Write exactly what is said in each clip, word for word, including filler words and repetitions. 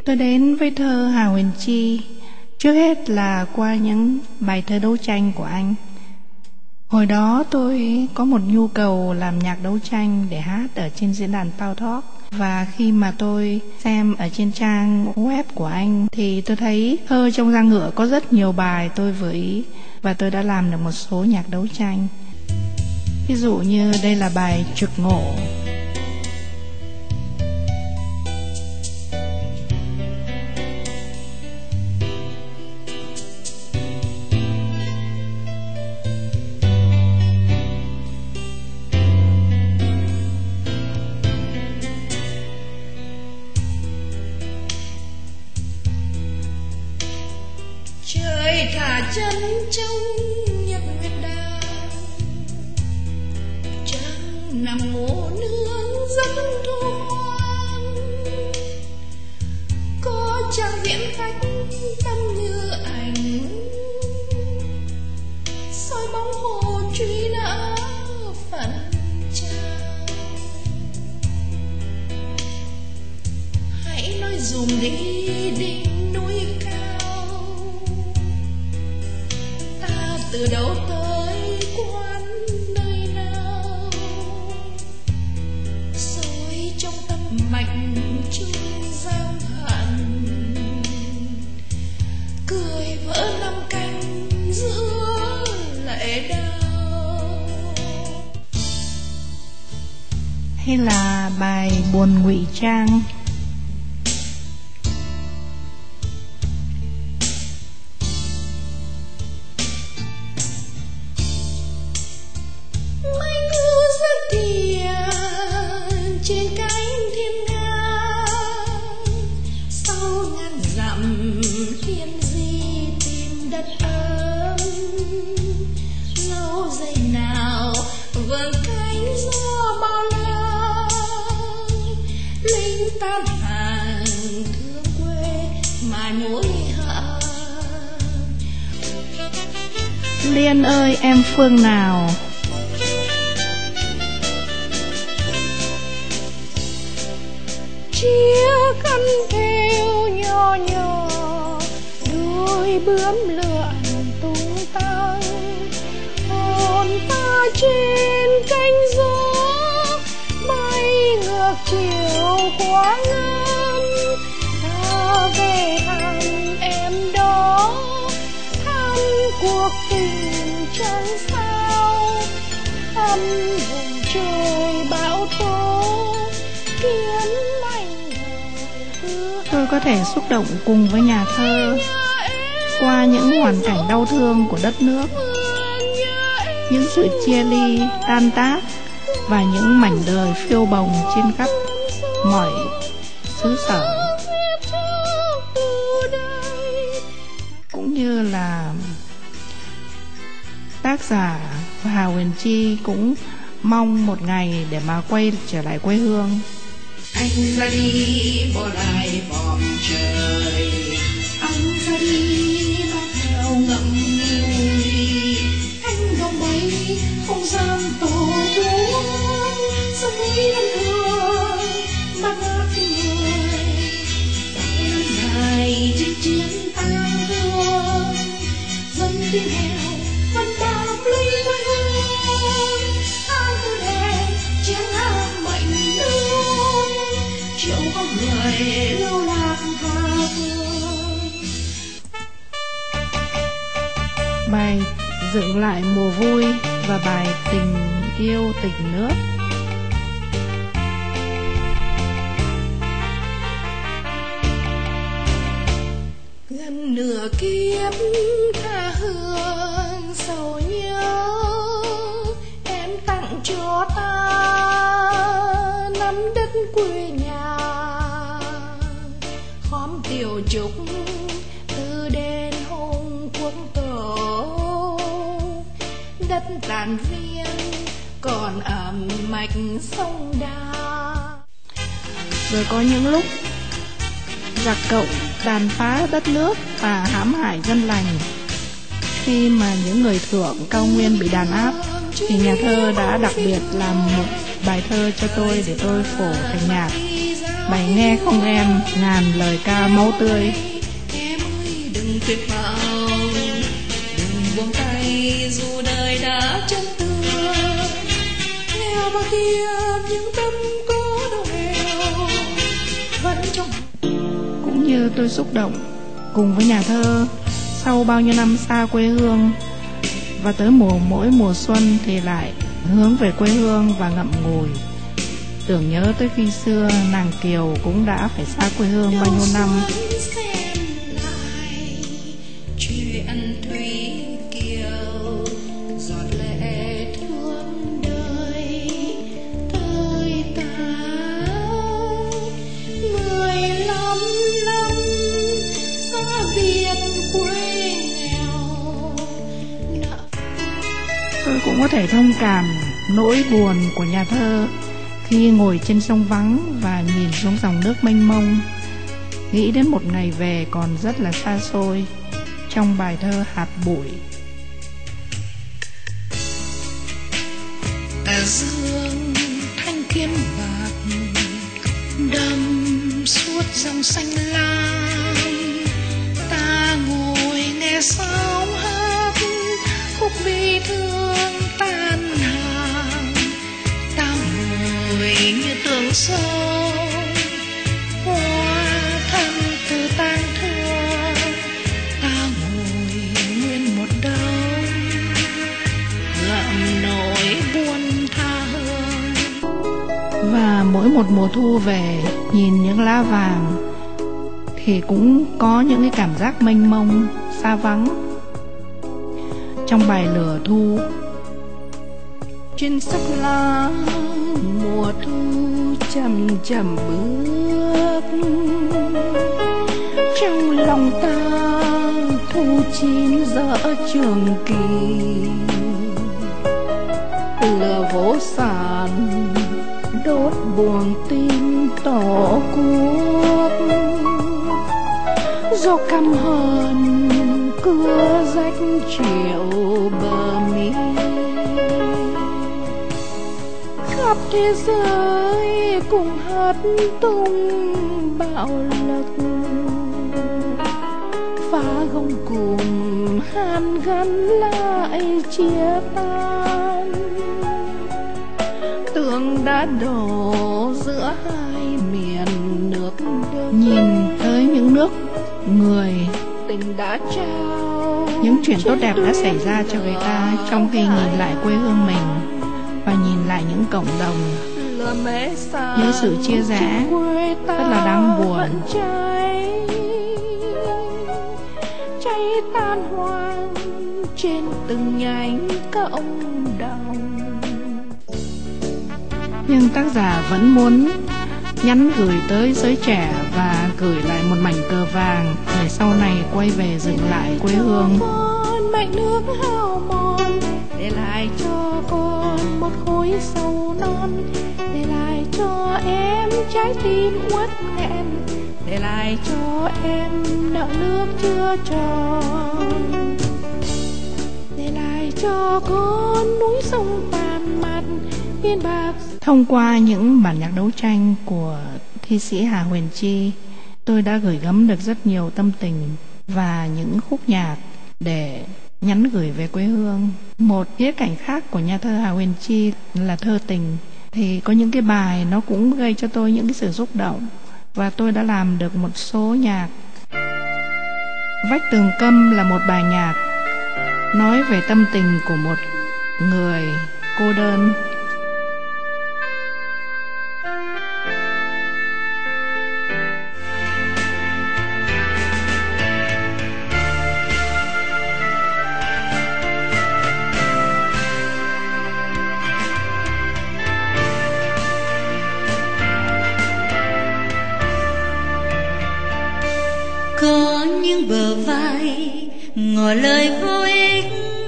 Tôi đến với thơ Hà Huyền Chi trước hết là qua những bài thơ đấu tranh của anh. Hồi đó tôi có một nhu cầu làm nhạc đấu tranh để hát ở trên diễn đàn Pow Talk. Và khi mà tôi xem ở trên trang web của anh thì tôi thấy thơ trong da ngựa có rất nhiều bài tôi vừa ý. Và tôi đã làm được một số nhạc đấu tranh. Ví dụ như đây là bài Trực Ngộ. Trời thả chân trong nhật nguyệt đàng, trăng nằm ngủ nương giấc thoáng. Có chàng viễn khách tâm như ảnh, soi bóng hồ truy nã phận trang. Hãy nói dùm đi đỉnh núi cao, ta từ đâu tới quán nơi nào. Rồi trong tâm mạch chung giang hẳn, cười vỡ năm cánh giữa lệ đau. Hay là bài Buồn Ngụy Trang. Trên cánh thiên nga, sau ngàn dặm thiên di tìm đất ấm. Lâu giây nào vầng cánh gió bao la, linh tan hàng thương quê mài mối hận. Liên ơi em phương nào. Chia khăn theo nhỏ nhỏ, đôi bướm lượn tung tăng. Hồn ta trên cánh gió, bay ngược chiều quá ngân. Ta về thăm em đó, thăm cuộc tình chẳng sao. Thăm vùng trời bão tố, kiếm tôi có thể xúc động cùng với nhà thơ qua những hoàn cảnh đau thương của đất nước, những sự chia ly, tan tác và những mảnh đời phiêu bồng trên khắp mọi xứ sở. Cũng như là tác giả Hà Huyền Chi cũng mong một ngày để mà quay trở lại quê hương. Anh ra đi bỏ lại vòm trời, anh ra đi bắt theo ngậm ngùi. Anh gồng bay không gian tổ buông, sông núi em thương bắt ngát người. Bao dài trên chiến tăng thương, dân đi theo vẫn bao lấy quê hương. Ai cứ đẹp chiến hạng mệnh nương, chiều có người lưu lạc tha phương. Bài Dựng Lại Mùa Vui và bài Tình Yêu Tình Nước. Gần nửa kiếp tha hương sầu nhớ, em tặng cho ta nắm đất quê nhà. Khóm tiểu trúc từ đền hùng quốc tổ, đất tàn viên còn ẩm mạch sông Đà. Rồi có những lúc giặc cộng tàn phá đất nước và hãm hại dân lành. Khi mà những người thượng cao nguyên bị đàn áp thì nhà thơ đã đặc biệt làm một bài thơ cho tôi để tôi phổ thành nhạc. Bày nghe không em ngàn lời ca máu tươi. Em ơi đừng tuyệt vọng, đừng buông tay dù đời đã chân tường. Nghèo và kia những tâm có đâu nghèo vẫn trong. Cũng như tôi xúc động cùng với nhà thơ, sau bao nhiêu năm xa quê hương, và tới mùa mỗi mùa xuân thì lại hướng về quê hương và ngậm ngùi, tưởng nhớ tới khi xưa nàng Kiều cũng đã phải xa quê hương bao nhiêu năm. Chuyện Thủy Kiều giọt lệ thương đời thời ta mười lăm năm xa biệt quê nghèo. Tôi cũng có thể thông cảm nỗi buồn của nhà thơ khi ngồi trên sông vắng và nhìn xuống dòng nước mênh mông, nghĩ đến một ngày về còn rất là xa xôi. Trong bài thơ Hạt Bụi: tà dương thanh thiên bạc đâm suốt dòng xanh lam, ta ngồi nghe sóng hát khúc bi thương tan hàng. Ta ngồi như tượng sông hoa thân từ tang thương, ta ngồi nguyên một đống gặm nỗi buồn tha hương. Và mỗi một mùa thu về, nhìn những lá vàng thì cũng có những cái cảm giác mênh mông, xa vắng. Trong bài Lửa Thu: trên sắc lá mùa thu chậm chậm bước, trong lòng ta thu chín dở trường kỳ. Lửa vô sản đốt buồng tim tổ quốc, do căm hờn cưa rách triệu bờ mi. Khắp thế giới cùng hát tung bạo lực, phá gông cùng hàn gắn lại chia tan. Tường đã đổ giữa hai miền nước đơn, nhìn tới những nước người, tình đã trao, những chuyện tốt đẹp đã xảy ra cho người ta, trong khi nhìn lại quê hương mình và nhìn lại những cộng đồng, những sự chia rẽ rất là đáng buồn. Cháy, cháy tan hoang trên từng nhánh cộng đồng. Nhưng tác giả vẫn muốn nhắn gửi tới giới trẻ và gửi lại một mảnh cờ vàng để sau này quay về dựng lại quê hương. Con mảnh nước hao mòn, để lại cho con một khối sầu non, để lại cho em trái tim uất nghẹn, để lại cho em nợ nước chưa tròn, để lại cho con núi sông tàn mặt biên bạc. Thông qua những bản nhạc đấu tranh của thi sĩ Hà Huyền Chi, tôi đã gửi gắm được rất nhiều tâm tình và những khúc nhạc để nhắn gửi về quê hương. Một khía cạnh khác của nhà thơ Hà Huyền Chi là thơ tình, thì có những cái bài nó cũng gây cho tôi những cái sự xúc động, và tôi đã làm được một số nhạc. Vách Tường Câm là một bài nhạc nói về tâm tình của một người cô đơn. Có những bờ vai ngỏ lời vô ích,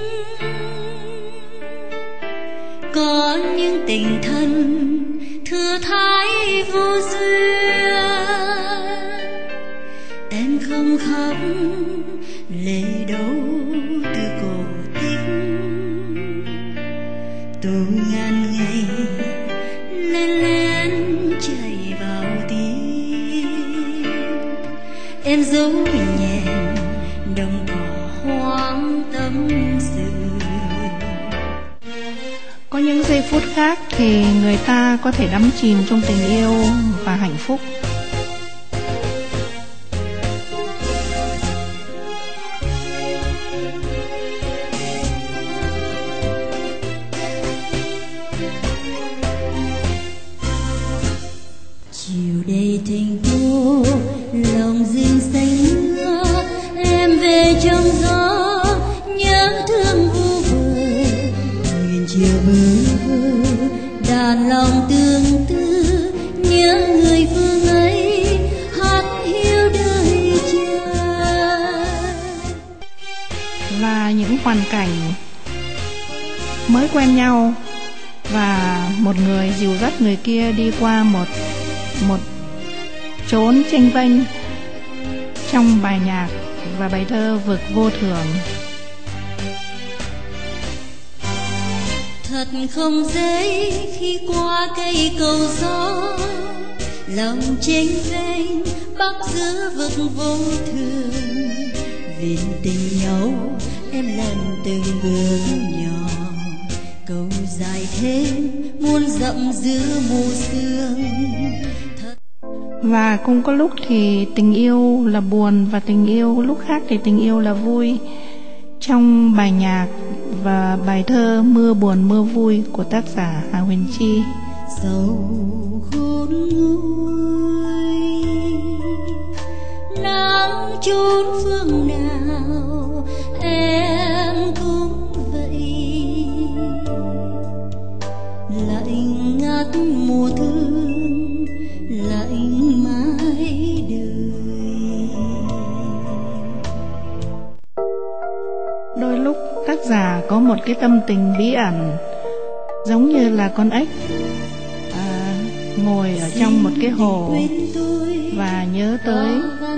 có những tình thân thừa thãi vô duyên. Em không khóc lệ đâu từ cổ tích, tôi ngàn ngày lén lén chạy vào tim. em dấu nhẹ đồng cỏ hoang tâm sự. Có những giây phút khác thì người ta có thể đắm chìm trong tình yêu và hạnh phúc. Chiều đầy thành phố lòng rừng xanh mưa, em về trong gió nhớ thương vu vơ. Thuyền chiều bơ vơ đàn lòng tương tư, nhớ người phương ấy hát hiu đời chờ. Và những hoàn cảnh mới quen nhau và một người dìu dắt người kia đi qua một một chốn chênh vênh trong bài nhạc và bài thơ Vực Vô Thường. Thật không dễ khi qua cây cầu gió, lòng chênh vênh bắc giữa vực vô thường. Vì tình nhau em lần từng bước nhỏ, cầu dài thêm muôn dặm giữa mù sương. Và cũng có lúc thì tình yêu là buồn và tình yêu lúc khác thì tình yêu là vui. Trong bài nhạc và bài thơ Mưa Buồn Mưa Vui của tác giả Hà Huyền Chi. Sầu khôn nguôi nắng chốn phương nào em cũng vậy, lạnh ngắt mùa thương lạnh mãi đời. Đôi lúc tác giả có một cái tâm tình bí ẩn, giống như là con ếch à, ngồi ở trong một cái hồ và nhớ tới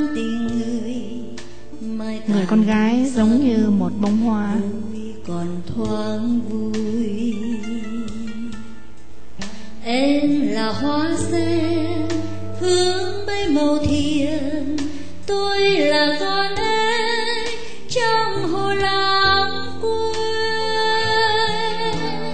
người con gái giống như một bông hoa. Còn thoáng vui em là hoa sen hướng bay màu thiền, tôi là con ếch trong hồ lãng quên.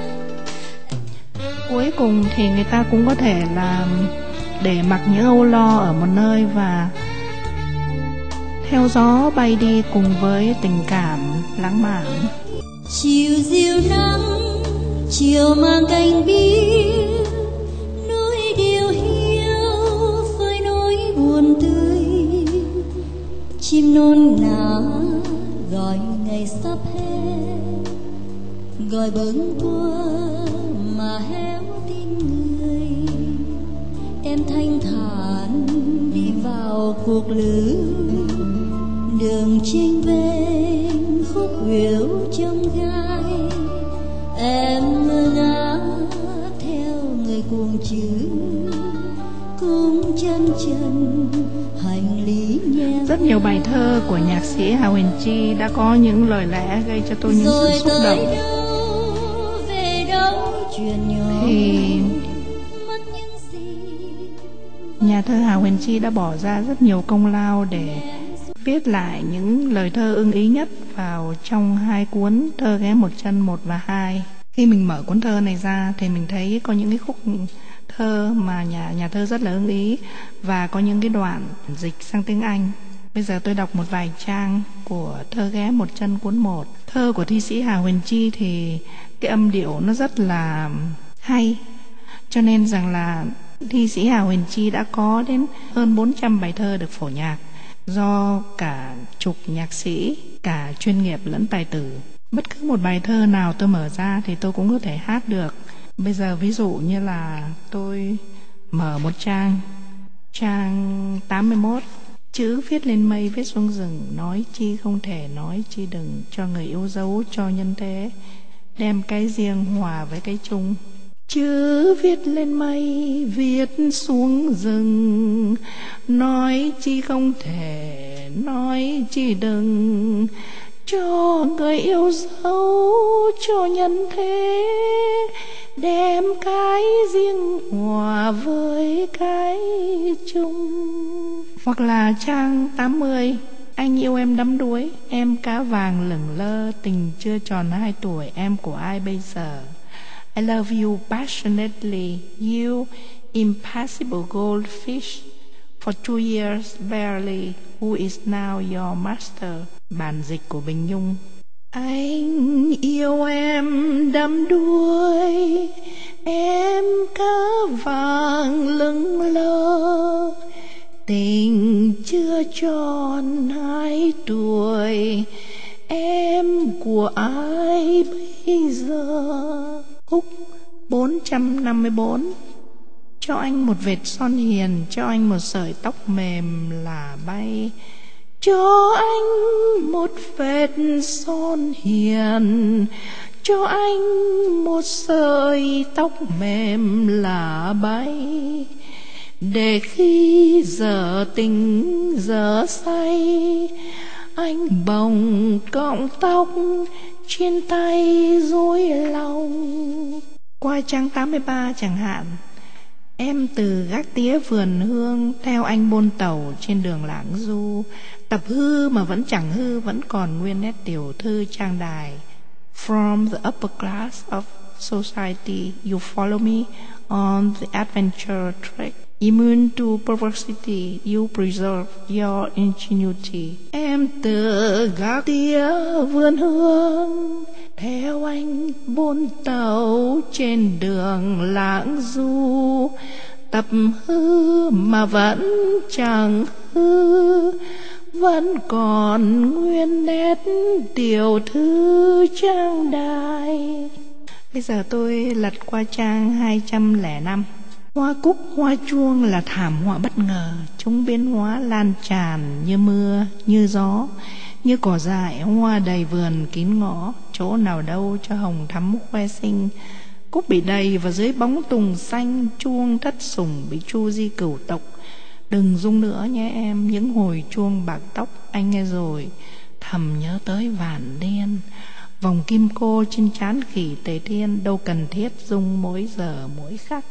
Cuối cùng thì người ta cũng có thể là để mặc những âu lo ở một nơi và theo gió bay đi cùng với tình cảm lãng mạn. Chiều dịu nắng chiều mang cành biếc, núi điều hiu phơi nỗi buồn tươi. Chim nôn náo gọi ngày sắp hết, gọi bâng qua mà héo tin người. Em thanh thản đi vào cuộc lữ, đường chênh vênh khúc khuỷu trong gai. Em ngơ ngác theo người cuồng chữ, cũng chân chân hành lý nhẹ. Rất nhiều bài thơ của nhạc sĩ Hà Huyền Chi đã có những lời lẽ gây cho tôi những sự xúc động. Thì nhà thơ Hà Huyền Chi đã bỏ ra rất nhiều công lao để viết lại những lời thơ ưng ý nhất vào trong hai cuốn Thơ Ghé Một Chân một và hai. Khi mình mở cuốn thơ này ra thì mình thấy có những cái khúc thơ mà nhà nhà thơ rất là ưng ý và có những cái đoạn dịch sang tiếng Anh. Bây giờ tôi đọc một vài trang của Thơ Ghé Một Chân cuốn một. Thơ của thi sĩ Hà Huyền Chi thì cái âm điệu nó rất là hay, cho nên rằng là thi sĩ Hà Huyền Chi đã có đến hơn bốn trăm bài thơ được phổ nhạc do cả chục nhạc sĩ, cả chuyên nghiệp lẫn tài tử. Bất cứ một bài thơ nào tôi mở ra thì tôi cũng có thể hát được. Bây giờ ví dụ như là tôi mở một trang, trang tám mươi mốt. Chữ viết lên mây viết xuống rừng, nói chi không thể nói chi đừng, cho người yêu dấu cho nhân thế, đem cái riêng hòa với cái chung. Chữ viết lên mây viết xuống rừng, nói chi không thể nói chi đừng, cho người yêu dấu cho nhân thế, đem cái riêng hòa với cái chung. Hoặc là trang tám mươi, anh yêu em đắm đuối, em cá vàng lửng lơ, tình chưa tròn hai tuổi, em của ai bây giờ? I love you passionately, you impassible goldfish, for two years barely, who is now your master? Bản dịch của Bình Nhung. Anh yêu em đắm đuối, em cá vàng lững lơ, tình chưa tròn hai tuổi, em của ai bây giờ? Khúc bốn trăm năm mươi bốn. Cho anh một vệt son hiền, cho anh một sợi tóc mềm là bay, cho anh một vệt son hiền, cho anh một sợi tóc mềm là bay, để khi giờ tình giờ say, anh bồng cọng tóc trên tay rối lòng. Qua trang tám mươi ba chẳng hạn, em từ gác tía vườn hương theo anh bôn tàu trên đường lãng du, tập hư mà vẫn chẳng hư, vẫn còn nguyên nét tiểu thư trang đài. From the upper class of society, you follow me on the adventure trek. Immune to perversity, you preserve your ingenuity. Em từ gác tía vườn hương theo anh bôn tàu trên đường lãng du, tập hư mà vẫn chẳng hư, vẫn còn nguyên nét tiểu thư trang đài. Bây giờ tôi lật qua trang hai trăm lẻ năm. Hoa cúc hoa chuông là thảm họa bất ngờ, chúng biến hóa lan tràn như mưa, như gió, như cỏ dại hoa đầy vườn kín ngõ, chỗ nào đâu cho hồng thắm khoe xinh. Cúc bị đầy và dưới bóng tùng xanh, chuông thất sủng bị chu di cửu tộc. Đừng rung nữa nhé em, những hồi chuông bạc tóc anh nghe rồi, thầm nhớ tới vạn niên. Vòng kim cô trên trán khỉ Tề Thiên, đâu cần thiết rung mỗi giờ mỗi khắc.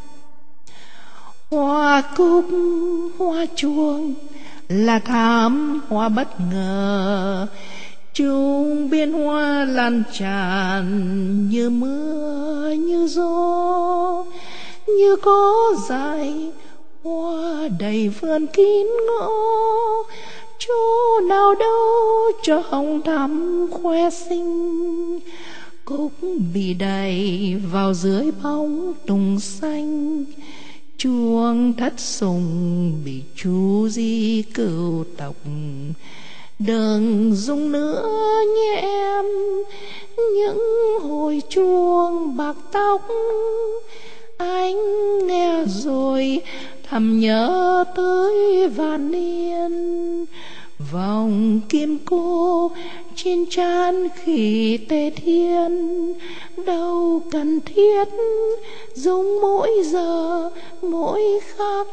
Hoa cúc hoa chuông là thảm hoa bất ngờ, chúng biến hoa lan tràn như mưa như gió, như có dải hoa đầy vườn kín ngõ, chỗ nào đâu cho hồng thắm khoe xinh. Cúc bị đầy vào dưới bóng tùng xanh, chuông thất sủng bị chu di cửu tộc. Đừng rung nữa nhé em, những hồi chuông bạc tóc anh nghe rồi, thầm nhớ tới vạn niên. Vòng kim cô trên trán khỉ Tề Thiên, đâu cần thiết rung mỗi giờ mỗi khắc.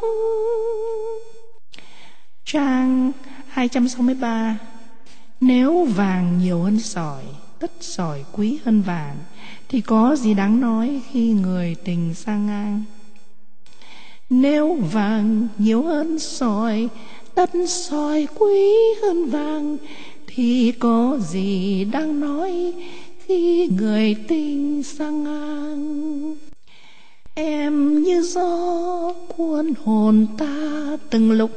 Trang hai trăm sáu mươi ba. Nếu vàng nhiều hơn sỏi, tất sỏi quý hơn vàng, thì có gì đáng nói khi người tình sang ngang. Nếu vàng nhiều hơn sỏi, tất sỏi quý hơn vàng, thì có gì đang nói khi người tình sang ngang. Em như gió cuốn hồn ta từng lúc,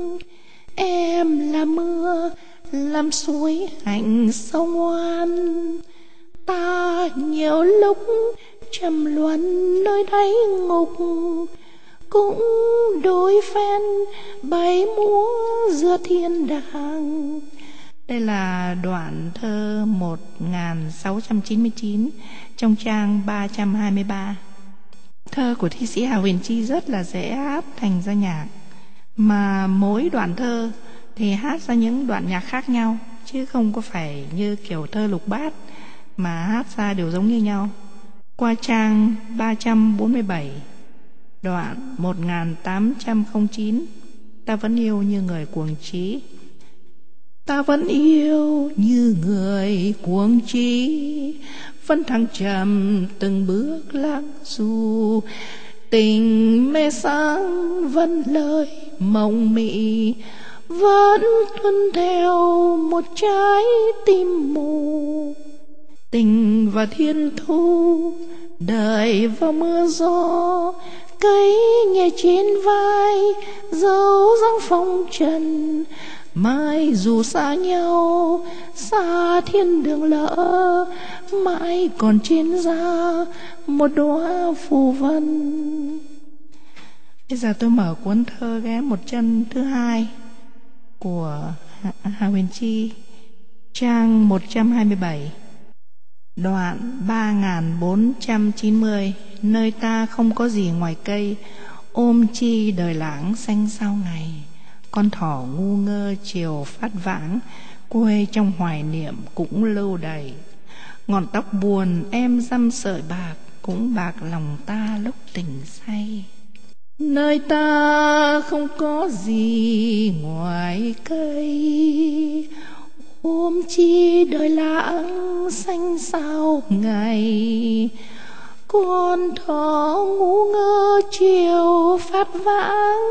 em là mưa làm suối hạnh sông oan. Ta nhiều lúc trầm luân nơi đáy ngục, cũng đôi phen bay múa giữa thiên đàng. Đây là đoạn thơ một nghìn sáu trăm chín mươi chín trong trang ba trăm hai mươi ba. Thơ của thi sĩ Hà Huyền Chi rất là dễ hát thành ra nhạc, mà mỗi đoạn thơ thì hát ra những đoạn nhạc khác nhau, chứ không có phải như kiểu thơ lục bát mà hát ra đều giống như nhau. Qua trang ba trăm bốn mươi bảy, đoạn một nghìn tám trăm lẻ chín. Ta vẫn yêu như người cuồng trí. ta vẫn yêu như người cuồng trí, vẫn thăng trầm từng bước lặng du. Tình mê sáng vẫn lời mộng mị, vẫn tuân theo một trái tim mù. Tình và thiên thu đời vào mưa gió, cây nghe trên vai dấu dáng phong trần. Mai dù xa nhau xa thiên đường lỡ, mãi còn trên da một đóa phù vân. Bây giờ tôi mở cuốn thơ ghé một chân thứ hai của Hà Huyền Chi, trang một trăm hai mươi bảy, đoạn ba nghìn bốn trăm chín mươi. Nơi ta không có gì ngoài cây, ôm chi đời lãng xanh sao ngày. Con thỏ ngu ngơ chiều phát vãng, quê trong hoài niệm cũng lưu đầy. Ngọn tóc buồn em dăm sợi bạc, cũng bạc lòng ta lúc tình say. Nơi ta không có gì ngoài cây, ôm chi đời lãng xanh sao ngày. Con thỏ ngu ngơ chiều phát vãng,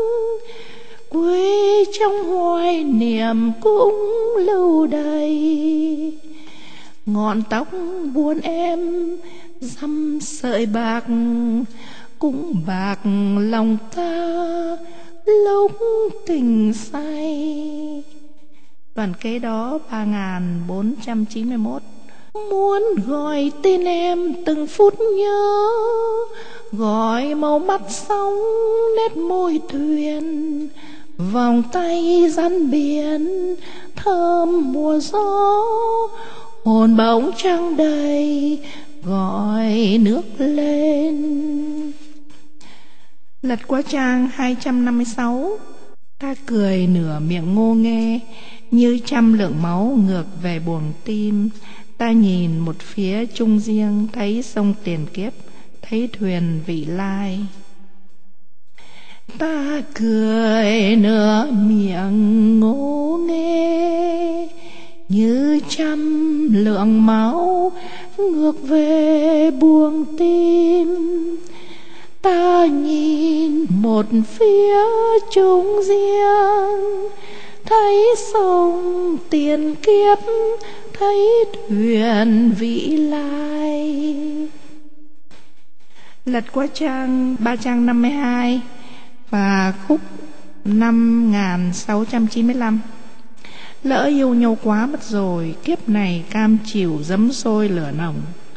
quê trong hoài niệm cũng lưu đầy. Ngọn tóc buồn em dăm sợi bạc, cũng bạc lòng ta lúc tình say. Đoạn kế đó ba nghìn bốn trăm chín mươi mốt. Muốn gọi tên em từng phút nhớ, gọi màu mắt sóng nét môi thuyền, vòng tay rắn biển thơm mùa gió. Hồn bóng trăng đầy gọi nước lên. Lật qua trang hai trăm năm mươi sáu. Ta cười nửa miệng ngô nghê, như trăm lượng máu ngược về buồng tim. Ta nhìn một phía trung riêng, thấy sông tiền kiếp, thấy thuyền vị lai. Ta cười nửa miệng ngô nghê, như trăm lượng máu ngược về buồng tim. Ta nhìn một phía trung riêng, thấy sông tiền kiếp, thấy thuyền vị lai. Lật qua trang ba trăm năm mươi hai và khúc năm nghìn sáu trăm chín mươi lăm. Lỡ yêu nhau quá mất rồi, kiếp này cam chịu dấm sôi lửa nồng.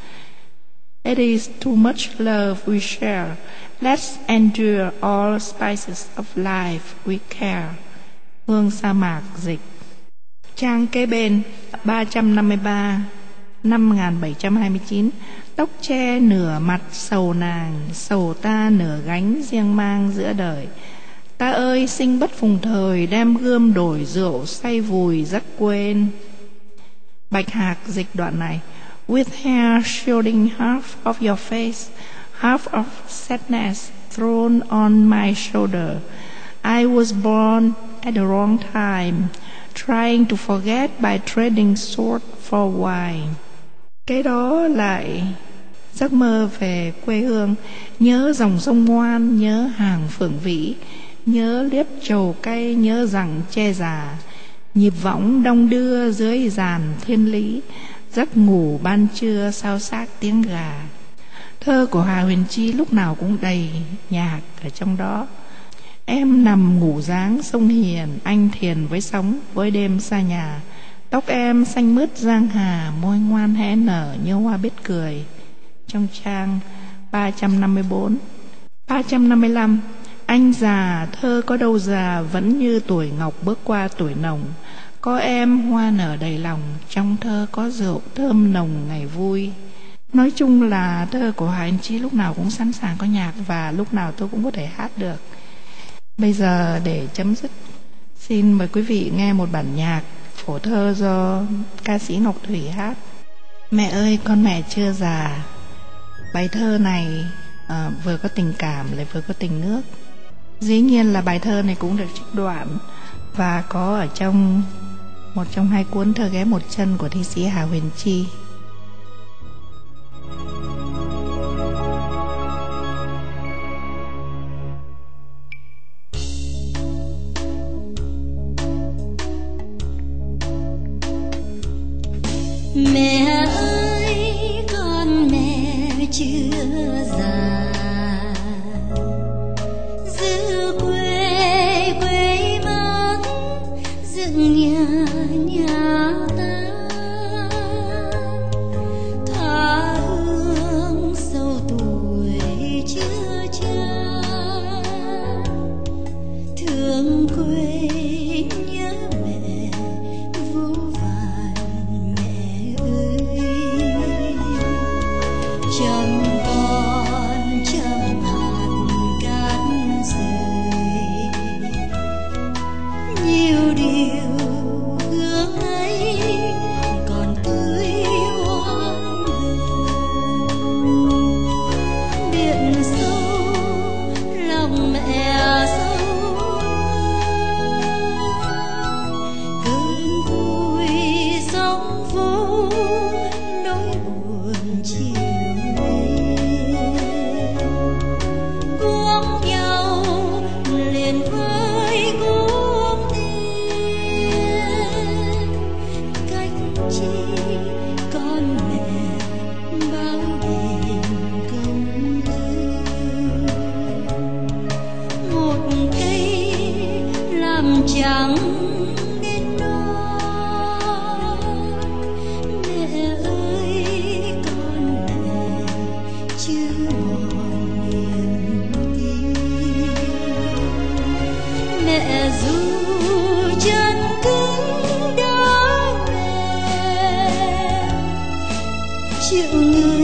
It is too much love we share, let's endure all spices of life we care. Hương sa mạc dịch. Trang kế bên ba trăm năm mươi ba, năm nghìn bảy trăm hai mươi chín. Tóc che nửa mặt sầu nàng, sầu ta nửa gánh riêng mang giữa đời. Ta ơi sinh bất phùng thời, đem gươm đổi rượu say vùi giấc quên. Bạch Hạc dịch đoạn này. With hair shielding half of your face, half of sadness thrown on my shoulder, I was born at the wrong time, trying to forget by trading sword for wine. Cái đó lại giấc mơ về quê hương, nhớ dòng sông ngoan, nhớ hàng phượng vĩ, nhớ liếp trầu cay, nhớ rằng che già. Nhịp võng đong đưa dưới giàn thiên lý, giấc ngủ ban trưa sao xác tiếng gà. Thơ của Hà Huyền Chi lúc nào cũng đầy nhạc ở trong đó. Em nằm ngủ dáng sông hiền, anh thiền với sóng với đêm xa nhà. Tóc em xanh mướt giang hà, môi ngoan hé nở như hoa biết cười. Trong trang ba trăm năm mươi bốn. ba trăm năm mươi lăm. Anh già thơ có đâu già, vẫn như tuổi ngọc bước qua tuổi nồng. Có em hoa nở đầy lòng, trong thơ có rượu thơm nồng ngày vui. Nói chung là thơ của Hà Huyền Chi lúc nào cũng sẵn sàng có nhạc, và lúc nào tôi cũng có thể hát được. Bây giờ để chấm dứt, xin mời quý vị nghe một bản nhạc phổ thơ do ca sĩ Ngọc Thủy hát. Mẹ ơi con mẹ chưa già. Bài thơ này à, vừa có tình cảm lại vừa có tình nước. Dĩ nhiên là bài thơ này cũng được trích đoạn và có ở trong một trong hai cuốn Thơ ghé một chân của thi sĩ Hà Huyền Chi. Mẹ ơi con mẹ chưa già, giữ quê quê mất dựng nhà nhà ta, tha hương sâu tuổi chưa cha, thương quê nhớ mẹ vô vàn. Mẹ ơi chăm con chăm hạt cát rơi, nhiều điều hương ấy còn tươi hoang đường. Biển sâu lòng mẹ sâu, cơn vui sóng vỗ nỗi buồn chiều cuống nhau liền với cuống tiên, cách chi con mẹ bao đền công ơn. Một cây làm chẳng nên non, mẹ ơi con mẹ chưa mòn niềm tin. Mẹ dù chân cứng đá mềm chịu người